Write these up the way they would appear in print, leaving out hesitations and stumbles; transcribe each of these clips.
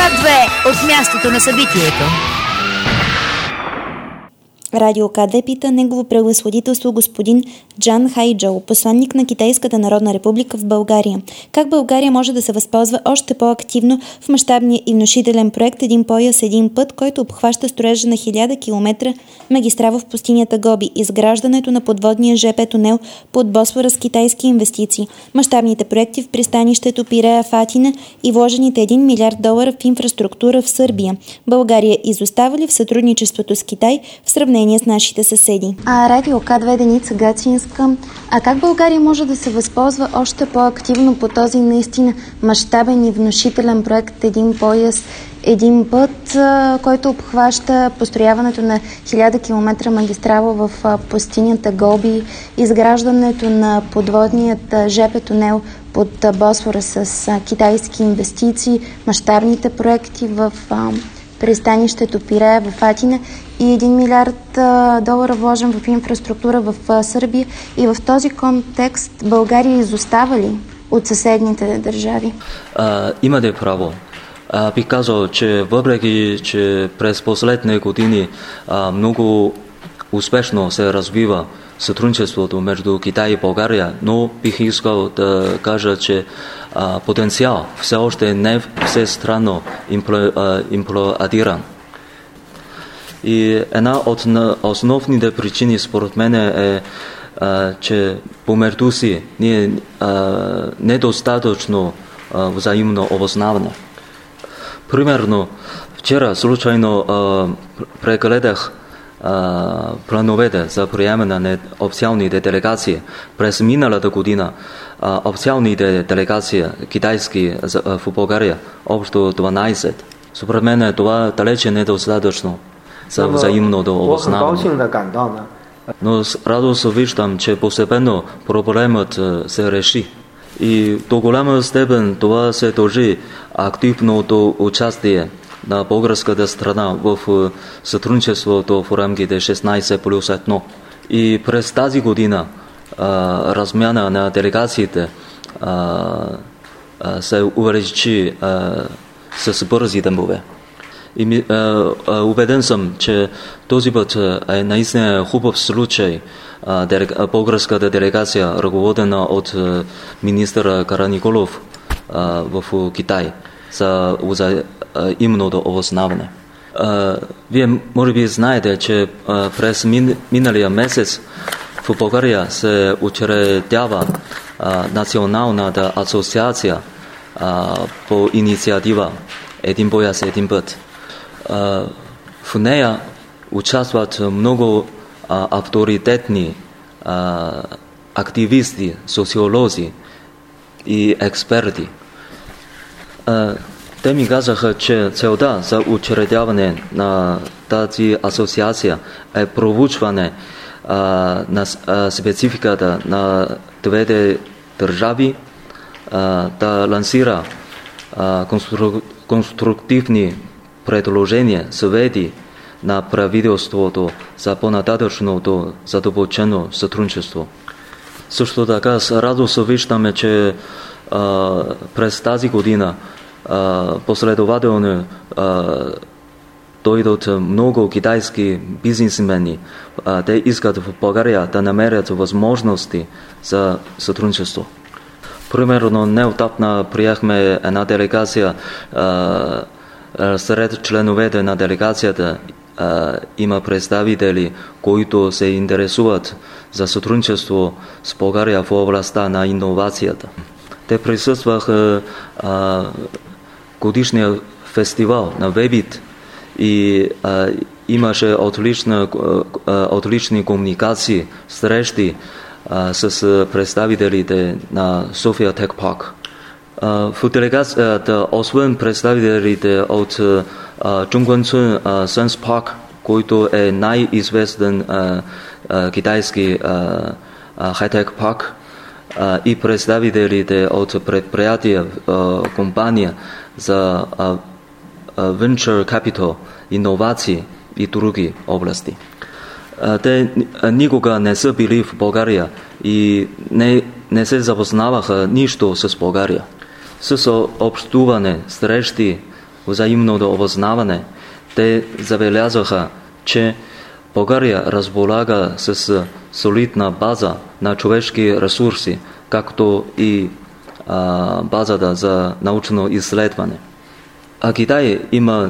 К2 от мястото на събитието. Радио К2 пита негово превъзходителство господин Джан Хайджоу, посланник на Китайската народна република в България. Как България може да се възползва още по-активно в мащабния и внушителен проект "Един пояс, един път", който обхваща строежа на 1000 км магистрала в пустинята Гоби, изграждането на подводния ЖП тунел под Босфора с китайски инвестиции, мащабните проекти в пристанището Пирея в Атина и вложените $1 милиард в инфраструктура в Сърбия? България изостава ли в сътрудничеството с Китай в сравнение с нашите съседи? Радио К2, Деница Гацинска. Как България може да се възползва още по-активно по този наистина мащабен и внушителен проект "Един пояс, един път", който обхваща построяването на 1000 км магистрала в пустинята Гоби, изграждането на подводният ЖП тунел под Босфора с китайски инвестиции, мащабните проекти в пристанището Пирея в Атина и $1 милиард вложен в инфраструктура в Сърбия? И в този контекст България изостава ли от съседните държави? Имате право. Бих казал, че въпреки, че през последните години много успешно се развива сътрудничеството между Китай и България, но бих искал да кажа, че потенциал все още не всестранно имплантиран. И една от основните причини според мен е, че помежду си ние недостатъчно взаимно опознаване. Примерно, вчера случайно прегледах плановете за приемане на официалните делегации. През миналата година официалните делегации китайски в България общо 12. Според мен това далече недостатъчно за взаимното опознаване. Но с радост виждам, че постепенно проблемът се реши. И до голяма степен това се дължи активното участие на българската страна в сътрудничеството в рамките 16+1. И през тази година размяна на делегациите се увеличи с бързи темпове. И убеден съм, че този път е наистина хубав случай. Българската делегация, ръководена от министър Караниколов в Китай, за взаимното опознаване. Вие може би знаете, че през миналия месец в България се учредява Националната асоциация по инициатива "Един пояс, един път". В нея участват много авторитетни активисти, социолози и експерти. Те ми казаха, че целта за учредяване на тази асоциация е проучване на спецификата на двете държави, да лансира конструктивни предложения, съвети на правителството за по-нататъчното задълбочено сътрудничество. Също така с радост виждаме, че през тази година последователно дойдат много китайски бизнесмени. Те искат в България да намерят възможности за сътрудничество. Примерно неотдавна приехме една делегация. Сред членовете на делегацията има представители, които се интересуват за сътрудничество с България в областта на иновацията. Те присъстваха годишния фестивал на Вебит и имаше отлични комуникации, срещи с представителите на София Тек Парк. В делегацията, освен представителите от Чунггънцун Сайенс Парк, който е най-известен китайски хай-тек парк, и представителите от предприятия, компания за venture capital, иновации и други области. Те никога не са били в България и не се запознаваха нищо с България. С общуване, срещи взаимното опознаване. Те забелязаха, че България разполага с солидна база на човешки ресурси, както и базата за научно изследване. А Китай има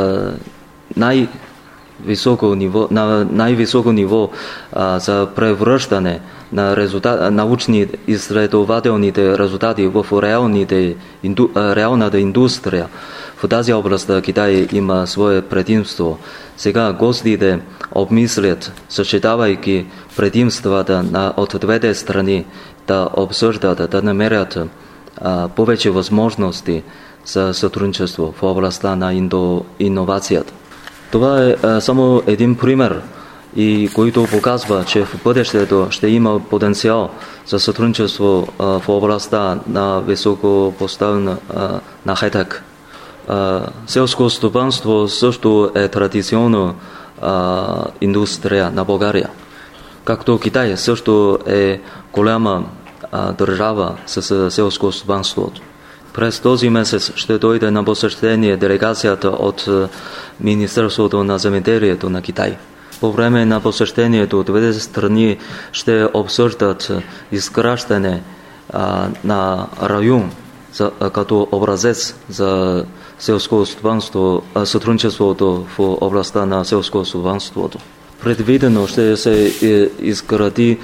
най-високо ниво за превръщане на научни изследователните резултати в реалната индустрия. В тази област Китай има свое предимство. Сега гостите обмислят, съчетавайки предимствата от двете страни, да обсъждат, да намерят повече възможности за сътрудничество в областта на иновацията. Това е само един пример, и който показва, че в бъдещето ще има потенциал за сътрудничество в областта на високопоставена на хай-тек. Селско стопанство също е традиционна индустрия на България. Както Китай също е голяма държава с селско стопанство. През този месец ще дойде на посещение делегацията от Министерството на земеделието на Китай. По време на посещението двете страни ще обсъждат изграждане на район като образец за селско стопанство, сътрудничеството в областта на селско стопанството. Предвидено ще се изгради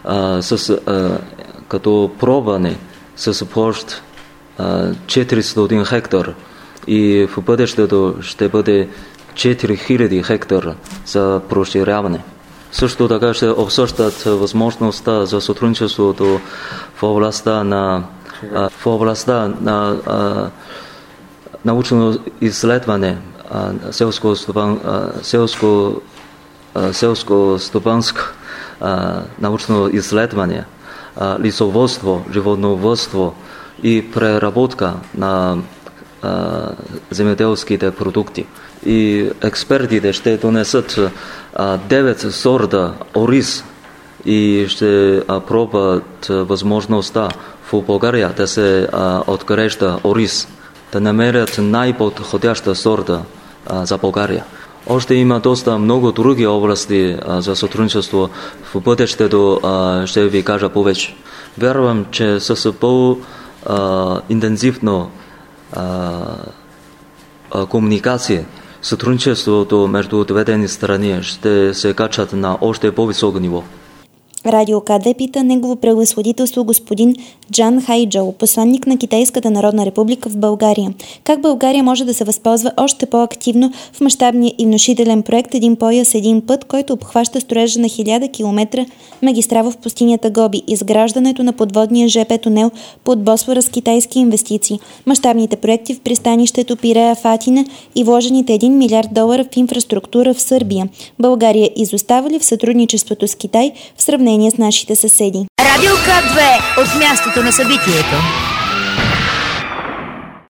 като пробване с площ 400 хектар и в бъдещето ще бъде 4000 хектара за разширяване. Също така ще обсъждат възможността за сътрудничеството в областта на научно изследване, селско-стопанско научно изследване, лесовъдство, животновъдство и преработка на земеделските продукти. И експертите ще донесат 9 сорта ориз и ще пробват възможността в България да се отглежда ориз, да намерят най-подходяща сорта за България. Още има доста много други области за сътрудничество. В бъдещето ще ви кажа повече. Вярвам, че с по-интензивно комуникация, сътрудничеството между двете страни ще се качат на още по-високо ниво. Радио К2 пита негово превъзходителство господин Джан Хайджоу, посланник на Китайската народна република в България. Как България може да се възползва още по-активно в мащабния и внушителен проект "Един пояс, един път", който обхваща строежа на 1000 км магистрала в пустинята Гоби, изграждането на подводния ЖП тунел под Босфора с китайски инвестиции, мащабните проекти в пристанището Пирея в Атина и вложените $1 милиард в инфраструктура в Сърбия? България изостава ли в сътрудничеството с Китай в сравнение с нашите съседи? Радио К2 от мястото на събитието.